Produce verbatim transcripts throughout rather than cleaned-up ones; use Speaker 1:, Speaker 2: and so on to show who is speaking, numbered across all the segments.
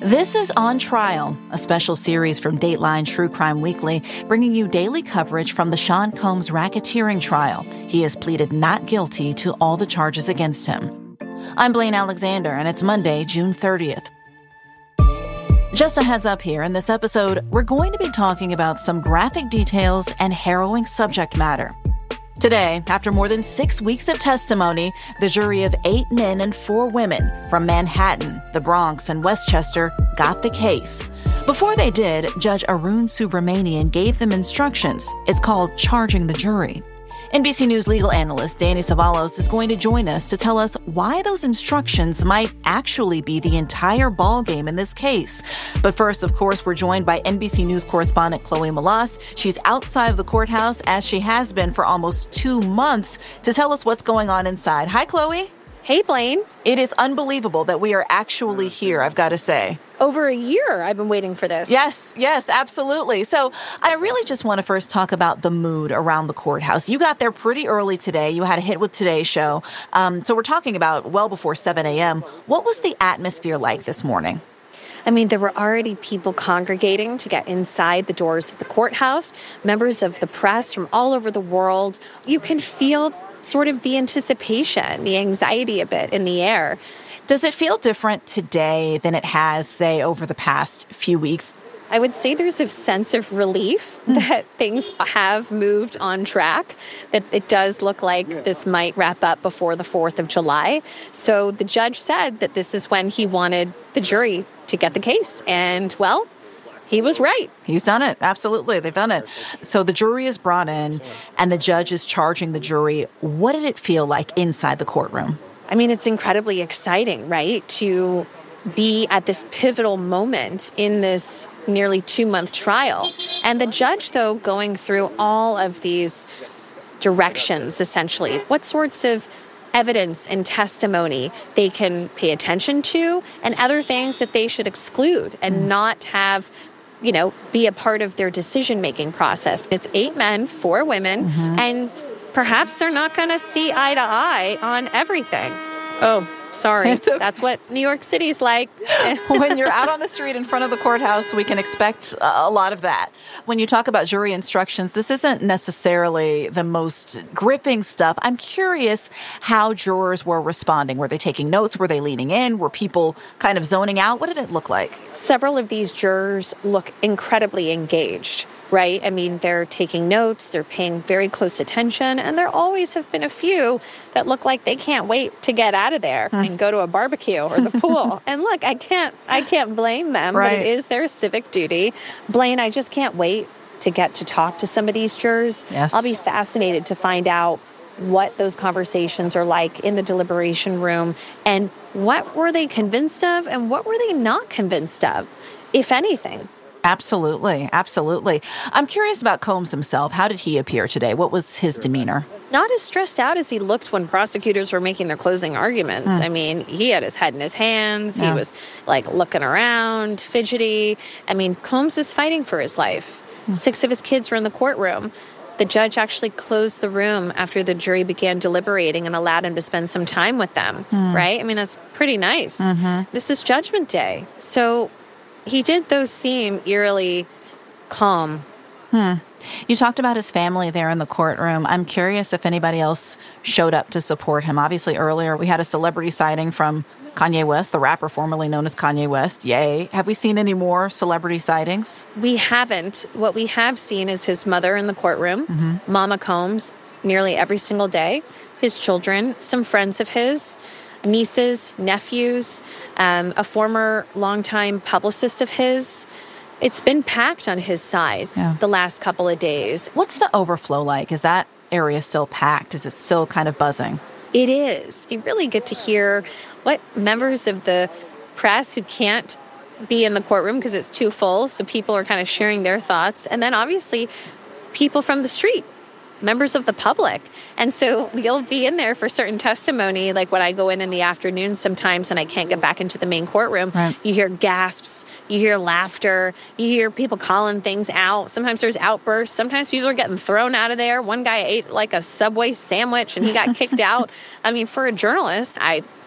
Speaker 1: This is On Trial, a special series from Dateline True Crime Weekly, bringing you daily coverage from the Sean Combs racketeering trial. He has pleaded not guilty to all the charges against him. I'm Blaine Alexander, and it's Monday, June thirtieth. Just a heads up here, in this episode, we're going to be talking about some graphic details and harrowing subject matter. Today, after more than six weeks of testimony, the jury of eight men and four women from Manhattan, the Bronx, and Westchester got the case. Before they did, Judge Arun Subramanian gave them instructions. It's called charging the jury. N B C News legal analyst Danny Savalos is going to join us to tell us why those instructions might actually be the entire ballgame in this case. But first, of course, we're joined by N B C News correspondent Chloe Melas. She's outside of the courthouse, as she has been for almost two months, to tell us what's going on inside. Hi, Chloe.
Speaker 2: Hey, Blaine.
Speaker 1: It is unbelievable that we are actually here, I've got to say.
Speaker 2: Over a year I've been waiting for this.
Speaker 1: Yes, yes, absolutely. So I really just want to first talk about the mood around the courthouse. You got there pretty early today. You had a hit with Today's Show. Um, so we're talking about well before seven a.m. What was the atmosphere like this morning?
Speaker 2: I mean, there were already people congregating to get inside the doors of the courthouse, members of the press from all over the world. You can feel sort of the anticipation, the anxiety a bit in the air.
Speaker 1: Does it feel different today than it has, say, over the past few weeks?
Speaker 2: I would say there's a sense of relief mm. that things have moved on track, that it does look like yeah. this might wrap up before the fourth of July. So the judge said that this is when he wanted the jury to get the case. And, well, he was right.
Speaker 1: He's done it. Absolutely. They've done it. So the jury is brought in and the judge is charging the jury. What did it feel like inside the courtroom?
Speaker 2: I mean, it's incredibly exciting, right, to be at this pivotal moment in this nearly two-month trial. And the judge, though, going through all of these directions, essentially, what sorts of evidence and testimony they can pay attention to and other things that they should exclude and mm. not have, you know, be a part of their decision-making process. It's eight men, four women, mm-hmm. and perhaps they're not going to see eye to eye on everything. Oh, sorry. Okay. That's what New York City's like.
Speaker 1: When you're out on the street in front of the courthouse, we can expect a lot of that. When you talk about jury instructions, this isn't necessarily the most gripping stuff. I'm curious how jurors were responding. Were they taking notes? Were they leaning in? Were people kind of zoning out? What did it look like?
Speaker 2: Several of these jurors look incredibly engaged. Right? I mean, they're taking notes, they're paying very close attention, and there always have been a few that look like they can't wait to get out of there mm. and go to a barbecue or the pool. And look, I can't I can't blame them, right. But it is their civic duty. Blaine, I just can't wait to get to talk to some of these jurors.
Speaker 1: Yes.
Speaker 2: I'll be fascinated to find out what those conversations are like in the deliberation room and what were they convinced of and what were they not convinced of, if anything.
Speaker 1: Absolutely. Absolutely. I'm curious about Combs himself. How did he appear today? What was his demeanor?
Speaker 2: Not as stressed out as he looked when prosecutors were making their closing arguments. Mm. I mean, he had his head in his hands. Yeah. He was like looking around, fidgety. I mean, Combs is fighting for his life. Mm. Six of his kids were in the courtroom. The judge actually closed the room after the jury began deliberating and allowed him to spend some time with them, mm. right? I mean, that's pretty nice. Mm-hmm. This is Judgment Day. So he did, though, seem eerily calm.
Speaker 1: Hmm. You talked about his family there in the courtroom. I'm curious if anybody else showed up to support him. Obviously, earlier we had a celebrity sighting from Kanye West, the rapper formerly known as Kanye West. Yay. Have we seen any more celebrity sightings?
Speaker 2: We haven't. What we have seen is his mother in the courtroom, mm-hmm. Mama Combs, nearly every single day, his children, some friends of his, nieces, nephews, um, a former longtime publicist of his. It's been packed on his side yeah. the last couple of days.
Speaker 1: What's the overflow like? Is that area still packed? Is it still kind of buzzing?
Speaker 2: It is. You really get to hear what members of the press who can't be in the courtroom because it's too full, so people are kind of sharing their thoughts. And then obviously people from the street, members of the public. And so you'll be in there for certain testimony, like when I go in in the afternoon sometimes and I can't get back into the main courtroom, right. You hear gasps, you hear laughter, you hear people calling things out. Sometimes there's outbursts. Sometimes people are getting thrown out of there. One guy ate like a Subway sandwich and he got kicked out. I mean, for a journalist, I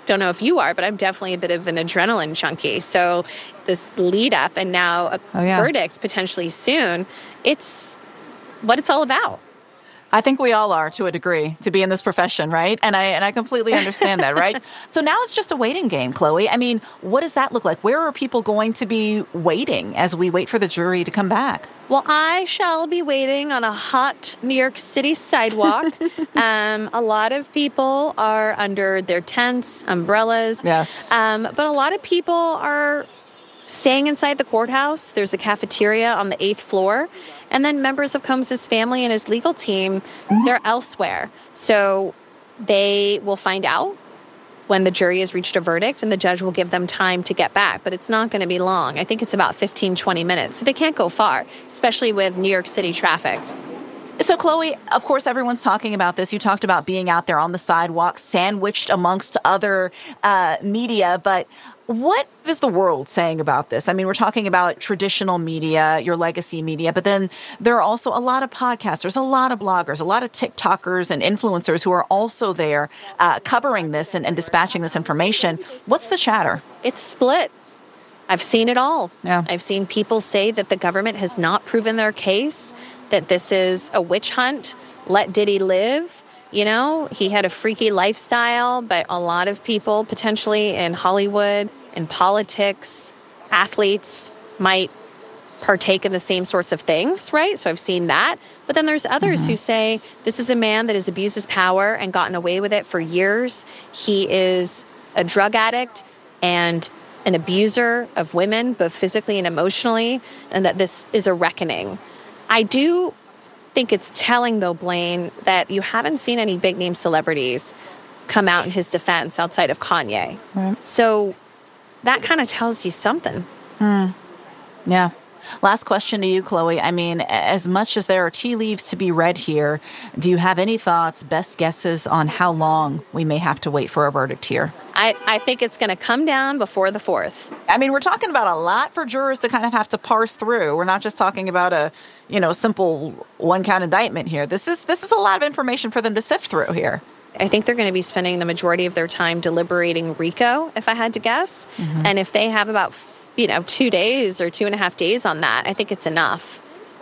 Speaker 2: don't know if you are, but I'm definitely a bit of an adrenaline junkie. So this lead up and now a
Speaker 1: oh, yeah.
Speaker 2: verdict potentially soon, it's what it's all about.
Speaker 1: I think we all are to a degree to be in this profession, right? And I and I completely understand that, right? So now it's just a waiting game, Chloe. I mean, what does that look like? Where are people going to be waiting as we wait for the jury to come back?
Speaker 2: Well, I shall be waiting on a hot New York City sidewalk. um, a lot of people are under their tents, umbrellas.
Speaker 1: Yes.
Speaker 2: Um, but a lot of people are staying inside the courthouse. There's a cafeteria on the eighth floor. And then members of Combs's family and his legal team, they're elsewhere. So they will find out when the jury has reached a verdict, and the judge will give them time to get back. But it's not going to be long. I think it's about fifteen, twenty minutes. So they can't go far, especially with New York City traffic.
Speaker 1: So, Chloe, of course, everyone's talking about this. You talked about being out there on the sidewalk, sandwiched amongst other uh, media. But what is the world saying about this? I mean, we're talking about traditional media, your legacy media, but then there are also a lot of podcasters, a lot of bloggers, a lot of TikTokers and influencers who are also there uh, covering this and, and dispatching this information. What's the chatter?
Speaker 2: It's split. I've seen it all.
Speaker 1: Yeah.
Speaker 2: I've seen people say that the government has not proven their case, that this is a witch hunt. Let Diddy live. You know, he had a freaky lifestyle, but a lot of people potentially in Hollywood, in politics, athletes might partake in the same sorts of things, right? So I've seen that. But then there's others mm-hmm. who say this is a man that has abused his power and gotten away with it for years. He is a drug addict and an abuser of women, both physically and emotionally, and that this is a reckoning. I do think it's telling, though, Blaine, that you haven't seen any big-name celebrities come out in his defense outside of Kanye.
Speaker 1: Right.
Speaker 2: So that kind of tells you something.
Speaker 1: Mm. Yeah. Last question to you, Chloe. I mean, as much as there are tea leaves to be read here, do you have any thoughts, best guesses on how long we may have to wait for a verdict here?
Speaker 2: I, I think it's going to come down before the fourth.
Speaker 1: I mean, we're talking about a lot for jurors to kind of have to parse through. We're not just talking about a, you know, simple one-count indictment here. This is this is a lot of information for them to sift through here.
Speaker 2: I think they're going to be spending the majority of their time deliberating RICO, if I had to guess. Mm-hmm. And if they have about, you know, two days or two and a half days on that, I think it's enough.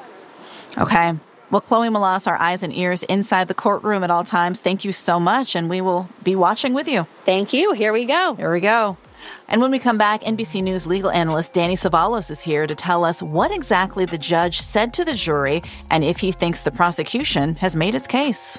Speaker 1: Okay. Well, Chloe Melas, our eyes and ears inside the courtroom at all times. Thank you so much, and we will be watching with you.
Speaker 2: Thank you. Here we go.
Speaker 1: Here we go. And when we come back, N B C News legal analyst Danny Cevallos is here to tell us what exactly the judge said to the jury and if he thinks the prosecution has made its case.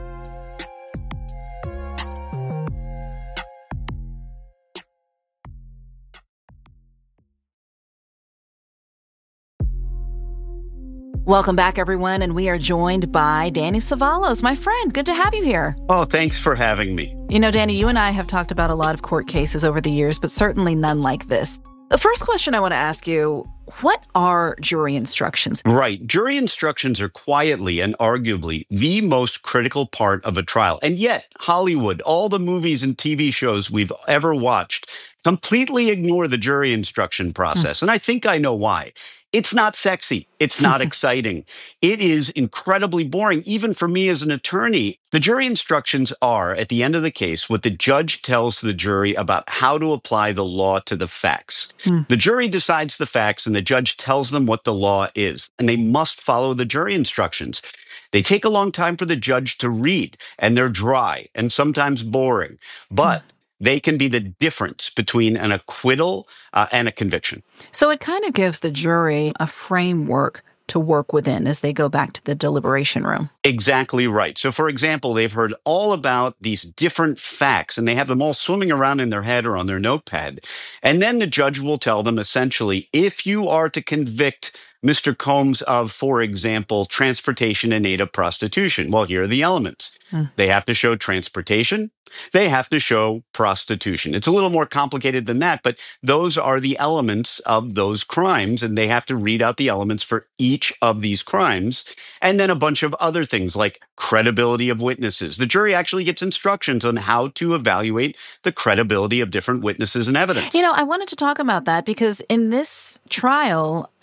Speaker 1: Welcome back, everyone, and we are joined by Danny Cevallos, my friend. Good to have you here.
Speaker 3: Oh, thanks for having me.
Speaker 1: You know, Danny, you and I have talked about a lot of court cases over the years, but certainly none like this. The first question I want to ask you, what are jury instructions?
Speaker 3: Right. Jury instructions are quietly and arguably the most critical part of a trial. And yet, Hollywood, all the movies and T V shows we've ever watched, completely ignore the jury instruction process. Mm. And I think I know why. It's not sexy. It's not exciting. It is incredibly boring, even for me as an attorney. The jury instructions are, at the end of the case, what the judge tells the jury about how to apply the law to the facts. Hmm. The jury decides the facts, and the judge tells them what the law is, and they must follow the jury instructions. They take a long time for the judge to read, and they're dry and sometimes boring. But... Hmm. They can be the difference between an acquittal uh, and a conviction.
Speaker 1: So it kind of gives the jury a framework to work within as they go back to the deliberation room.
Speaker 3: Exactly right. So, for example, they've heard all about these different facts, and they have them all swimming around in their head or on their notepad. And then the judge will tell them, essentially, if you are to convict Mister Combs of, for example, transportation in aid of prostitution. Well, here are the elements. Hmm. They have to show transportation. They have to show prostitution. It's a little more complicated than that, but those are the elements of those crimes, and they have to read out the elements for each of these crimes, and then a bunch of other things like credibility of witnesses. The jury actually gets instructions on how to evaluate the credibility of different witnesses and evidence.
Speaker 1: You know, I wanted to talk about that because in this trial,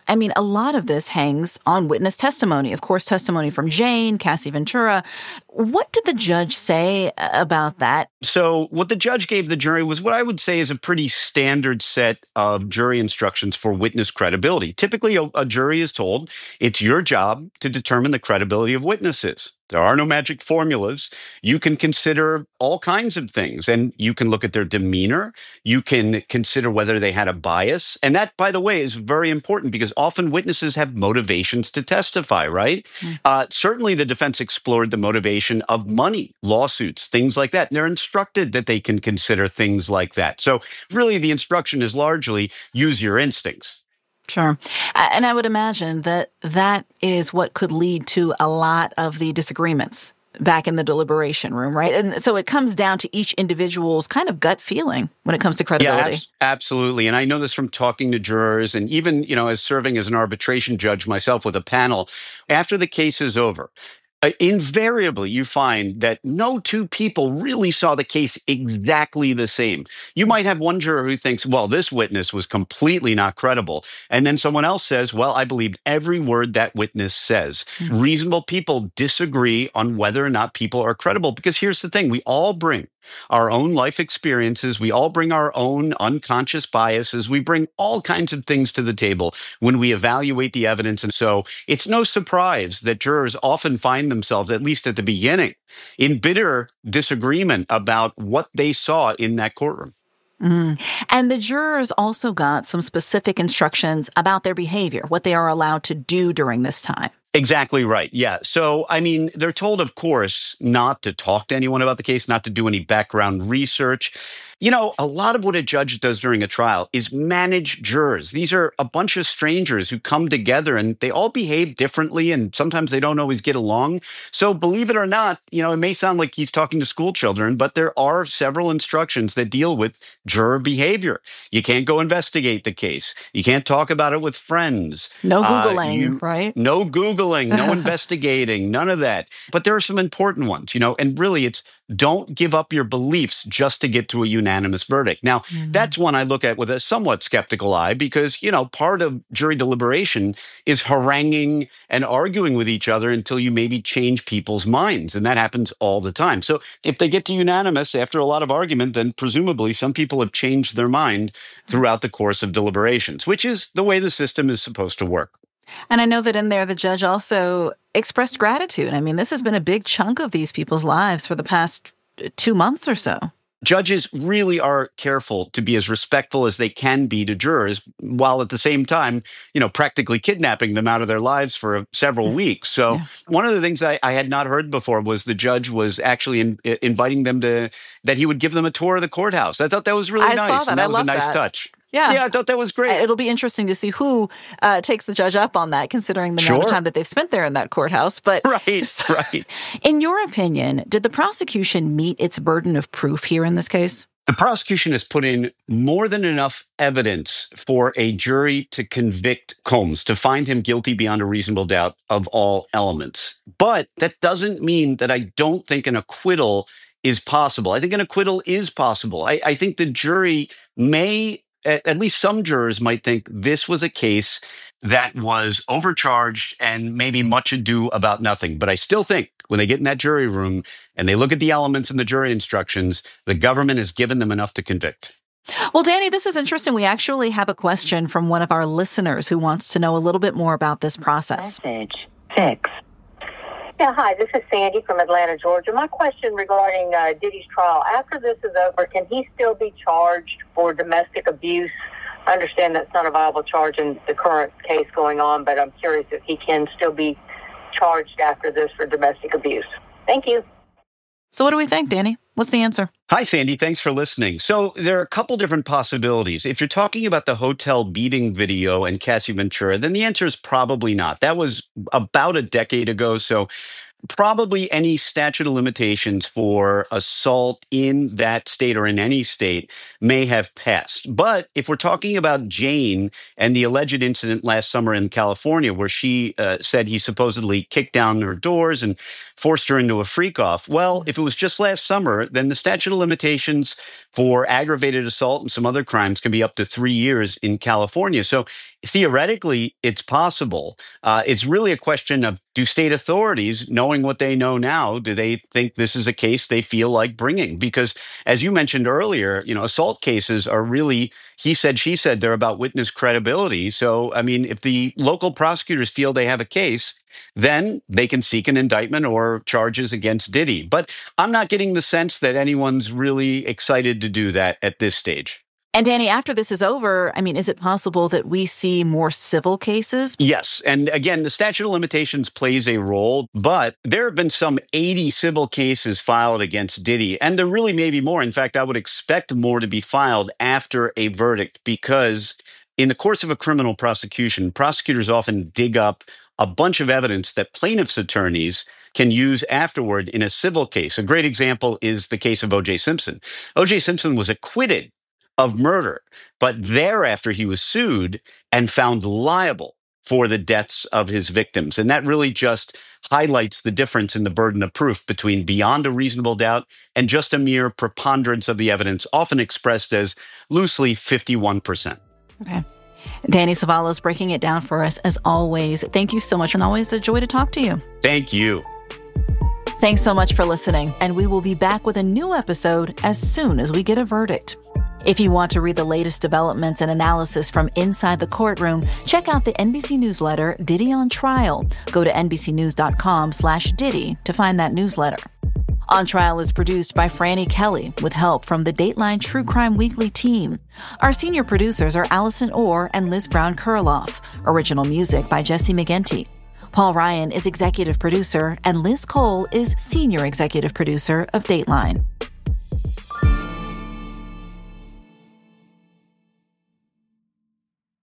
Speaker 1: I mean, a lot of this hangs on witness testimony. Of course, testimony from Jane, Cassie Ventura. What did the judge say about that?
Speaker 3: So what the judge gave the jury was what I would say is a pretty standard set of jury instructions for witness credibility. Typically, a, a jury is told it's your job to determine the credibility of witnesses. There are no magic formulas. You can consider all kinds of things, and you can look at their demeanor. You can consider whether they had a bias. And that, by the way, is very important because often witnesses have motivations to testify, right? Mm. Uh, certainly, the defense explored the motivation of money, lawsuits, things like that. And they're instructed that they can consider things like that. So really, the instruction is largely use your instincts.
Speaker 1: Sure. And I would imagine that that is what could lead to a lot of the disagreements back in the deliberation room, right? And so it comes down to each individual's kind of gut feeling when it comes to credibility.
Speaker 3: Yeah, ab- absolutely. And I know this from talking to jurors and even, you know, as serving as an arbitration judge myself with a panel, after the case is over, Uh, invariably, you find that no two people really saw the case exactly the same. You might have one juror who thinks, well, this witness was completely not credible. And then someone else says, well, I believed every word that witness says. Mm-hmm. Reasonable people disagree on whether or not people are credible. Because here's the thing, we all bring our own life experiences. We all bring our own unconscious biases. We bring all kinds of things to the table when we evaluate the evidence. And so it's no surprise that jurors often find themselves, at least at the beginning, in bitter disagreement about what they saw in that courtroom.
Speaker 1: Mm. And the jurors also got some specific instructions about their behavior, what they are allowed to do during this time.
Speaker 3: Exactly right. Yeah. So, I mean, they're told, of course, not to talk to anyone about the case, not to do any background research. You know, a lot of what a judge does during a trial is manage jurors. These are a bunch of strangers who come together and they all behave differently and sometimes they don't always get along. So believe it or not, you know, it may sound like he's talking to school children, but there are several instructions that deal with juror behavior. You can't go investigate the case. You can't talk about it with friends.
Speaker 1: No Googling, uh, you,
Speaker 3: right? No Googling, no investigating, none of that. But there are some important ones, you know, and really it's don't give up your beliefs just to get to a unanimous verdict. Now, mm-hmm. that's one I look at with a somewhat skeptical eye because, you know, part of jury deliberation is haranguing and arguing with each other until you maybe change people's minds. And that happens all the time. So if they get to unanimous after a lot of argument, then presumably some people have changed their mind throughout the course of deliberations, which is the way the system is supposed to work.
Speaker 1: And I know that in there, the judge also expressed gratitude. I mean, this has been a big chunk of these people's lives for the past two months or so.
Speaker 3: Judges really are careful to be as respectful as they can be to jurors, while at the same time, you know, practically kidnapping them out of their lives for several weeks. So yeah. One of the things I, I had not heard before was the judge was actually in, inviting them to, that he would give them a tour of the courthouse. I thought that was really
Speaker 1: I
Speaker 3: nice.
Speaker 1: Saw that.
Speaker 3: And that
Speaker 1: I
Speaker 3: was
Speaker 1: love
Speaker 3: a nice
Speaker 1: that.
Speaker 3: touch.
Speaker 1: Yeah.
Speaker 3: Yeah, I thought that was great.
Speaker 1: It'll be interesting to see who uh, takes the judge up on that, considering the
Speaker 3: sure.
Speaker 1: amount of time that they've spent there in that courthouse. But
Speaker 3: right,
Speaker 1: so,
Speaker 3: right.
Speaker 1: In your opinion, did the prosecution meet its burden of proof here in this case?
Speaker 3: The prosecution has put in more than enough evidence for a jury to convict Combs, to find him guilty beyond a reasonable doubt of all elements. But that doesn't mean that I don't think an acquittal is possible. I think an acquittal is possible. I, I think the jury may, at, at least some jurors might think this was a case that was overcharged and maybe much ado about nothing. But I still think when they get in that jury room and they look at the elements in the jury instructions, the government has given them enough to convict.
Speaker 1: Well, Danny, this is interesting. We actually have a question from one of our listeners who wants to know a little bit more about this process.
Speaker 4: Message six. Yeah, hi, this is Sandy from Atlanta, Georgia. My question regarding uh, Diddy's trial, after this is over, can he still be charged for domestic abuse? I understand that's not a viable charge in the current case going on, but I'm curious if he can still be charged after this for domestic abuse. Thank you.
Speaker 1: So what do we think, Danny? What's the answer?
Speaker 3: Hi, Sandy. Thanks for listening. So there are a couple different possibilities. If you're talking about the hotel beating video and Cassie Ventura, then the answer is probably not. That was about a decade ago. So probably any statute of limitations for assault in that state or in any state may have passed. But if we're talking about Jane and the alleged incident last summer in California, where she uh, said he supposedly kicked down her doors and forced her into a freak-off, well, if it was just last summer, then the statute of limitations for aggravated assault and some other crimes can be up to three years in California. So theoretically, it's possible. Uh, it's really a question of, do state authorities, knowing what they know now, do they think this is a case they feel like bringing? Because as you mentioned earlier, you know, assault cases are really, he said, she said, they're about witness credibility. So, I mean, if the local prosecutors feel they have a case, then they can seek an indictment or charges against Diddy. But I'm not getting the sense that anyone's really excited to do that at this stage.
Speaker 1: And Danny, after this is over, I mean, is it possible that we see more civil cases?
Speaker 3: Yes. And again, the statute of limitations plays a role, but there have been some eighty civil cases filed against Diddy. And there really may be more. In fact, I would expect more to be filed after a verdict, because in the course of a criminal prosecution, prosecutors often dig up a bunch of evidence that plaintiffs' attorneys can use afterward in a civil case. A great example is the case of O J Simpson. O J Simpson was acquitted of murder, but thereafter he was sued and found liable for the deaths of his victims. And that really just highlights the difference in the burden of proof between beyond a reasonable doubt and just a mere preponderance of the evidence, often expressed as loosely fifty-one percent.
Speaker 1: Okay. Danny Cevallos breaking it down for us as always. Thank you so much, and always a joy to talk to you.
Speaker 3: Thank you.
Speaker 1: Thanks so much for listening, and we will be back with a new episode as soon as we get a verdict. If you want to read the latest developments and analysis from inside the courtroom, check out the N B C newsletter, Diddy on Trial. Go to nbcnews.com slash Diddy to find that newsletter. On Trial is produced by Franny Kelly with help from the Dateline True Crime Weekly team. Our senior producers are Allison Orr and Liz Brown-Kurloff. Original music by Jesse McGinty. Paul Ryan is executive producer, and Liz Cole is senior executive producer of Dateline.